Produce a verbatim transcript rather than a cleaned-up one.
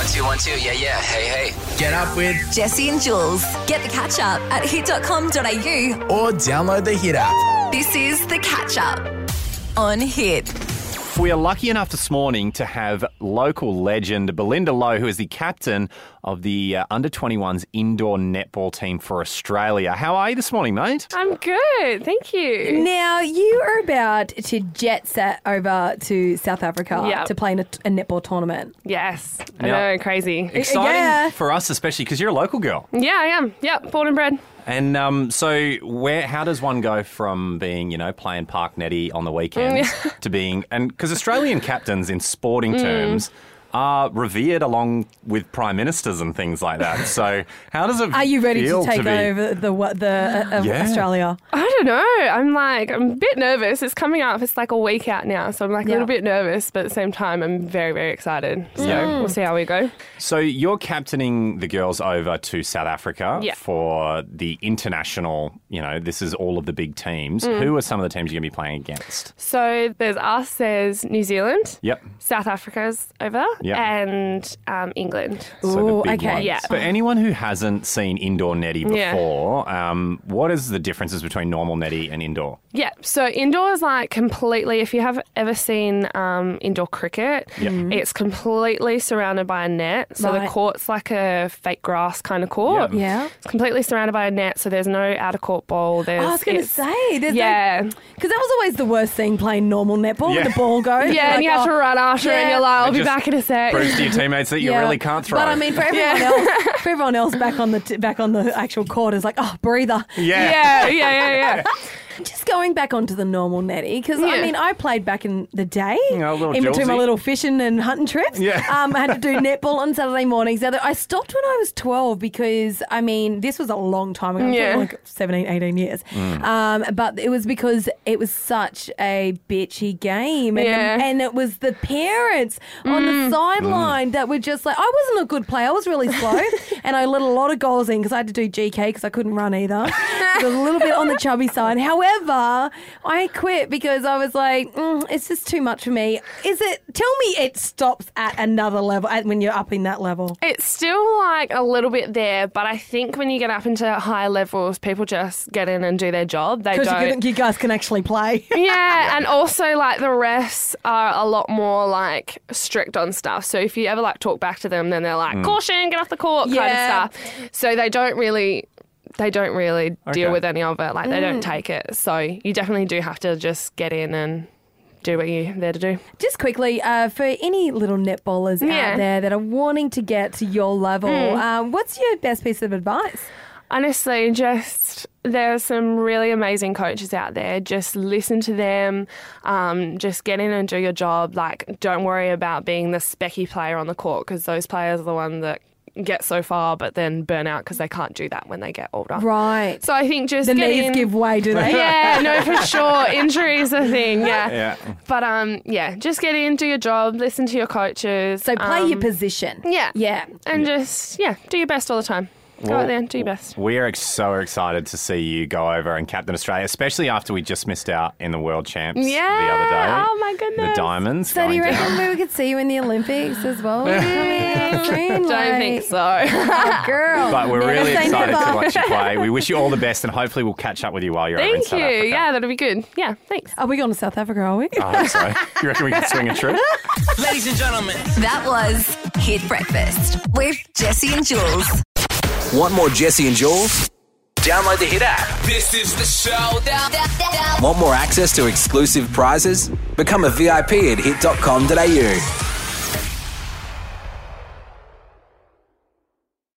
One, two, one, two. Yeah, yeah. Hey, hey. Get up with Jesse and Jules. Get the catch up at hit dot com dot a u or download the Hit app. This is the catch up on Hit. We are lucky enough this morning to have local legend Belinda Lowe, who is the captain of the uh, under twenty-ones indoor netball team for Australia. How are you this morning, mate? I'm good, thank you. Now, you are about to jet set over to South Africa Yep. to play in a, a netball tournament. Yes, I Now- know, crazy. Exciting yeah. for us, especially because you're a local girl. Yeah, I am. Yep, born and bred. And um, so where? How does one go from being, you know, playing park netty on the weekends to being... And because Australian captains in sporting terms are revered along with prime ministers and things like that. So how does it Are you ready feel to take to be... over the what the uh, of Yeah. Australia? I don't know. I'm like, I'm a bit nervous. It's coming up. It's like a week out now, so I'm like a Yeah. little bit nervous, but at the same time, I'm very, very excited. So Yeah. we'll see how we go. So you're captaining the girls over to South Africa Yeah. for the international, you know, this is all of the big teams. Mm. Who are some of the teams you're going to be playing against? So there's us, there's New Zealand, Yep. South Africa's over, Yep. and um, England. So the Ooh, big okay. ones. Yeah. For anyone who hasn't seen indoor netty Yeah. before, um, what is the differences between normal netty and indoor? Yeah, so indoor is like completely, if you have ever seen um, indoor cricket, Yep. it's completely surrounded by a net. So Right. the court's like a fake grass kind of court. Yeah. Yeah. It's completely surrounded by a net, so there's no outer court ball. There's, Oh, I was going to it's- say, there's Yeah. because that was always the worst thing playing normal netball Yeah. when the ball goes. Yeah, Like, and you have oh, to run after it, and yeah. you're like, I'll It be just back in a sec. Proves to your teammates that you yeah. really can't throw. But I mean, for everyone Yeah. else, for everyone else back on the t- back on the actual court is like, oh, breather. yeah. Yeah, yeah, yeah, yeah. Just going back onto the normal netty, because I Yeah. mean, I played back in the day, Yeah, a little in between my Julesy. little fishing and hunting trips. Yeah. Um, I had to do netball on Saturday mornings. Now, I stopped when I was twelve because, I mean, this was a long time ago, Yeah. like seventeen, eighteen years. Um, but it was because it was such a bitchy game. And, Yeah. the, and it was the parents on the sideline that were just like, I wasn't a good player. I was really slow. And I let a lot of goals in because I had to do G K because I couldn't run either. It was a little bit on the chubby side. However, I quit because I was like, mm, it's just too much for me. Is it? Tell me it stops at another level at, when you're up in that level. It's still like a little bit there, but I think when you get up into higher levels, people just get in and do their job. They Because don't. you, can- you guys can actually play. Yeah, and also like the refs are a lot more like strict on stuff. So if you ever like talk back to them, then they're like, caution, get off the court Yeah. kind of stuff. So they don't really they don't really deal Okay. with any of it. Like they don't take it. So you definitely do have to just get in and do what you're there to do. Just quickly, uh, for any little netballers Yeah. out there that are wanting to get to your level, um, what's your best piece of advice? Honestly, just there's some really amazing coaches out there. Just listen to them. Um, just get in and do your job. Like, don't worry about being the specky player on the court because those players are the ones that get so far but then burn out because they can't do that when they get older. Right. So I think just The get knees in. give way, do they? Yeah, no, for sure. Injuries are a thing, yeah. Yeah. But um, yeah, just get in, do your job, listen to your coaches. So play um, your position. Yeah. Yeah. And just, yeah, do your best all the time. Go Well, out there and do your best. We are ex- so excited to see you go over and captain Australia, especially after we just missed out in the World Champs Yeah. the other day. Oh, my goodness. The Diamonds. So do you going reckon down. we could see you in the Olympics as well? I Don't think so. Oh, girl. But we're Never really say excited never. to watch you play. We wish you all the best, and hopefully we'll catch up with you while you're over in Thank South you. Africa. Yeah, that'll be good. Yeah, thanks. Are we going to South Africa, are we? I hope so. You reckon we can swing a trip? Ladies and gentlemen. That was Hit Breakfast with Jesse and Jules. Want more Jesse and Jules? Download the Hit app. This is the show. Want more access to exclusive prizes? Become a V I P at hit dot com dot a u.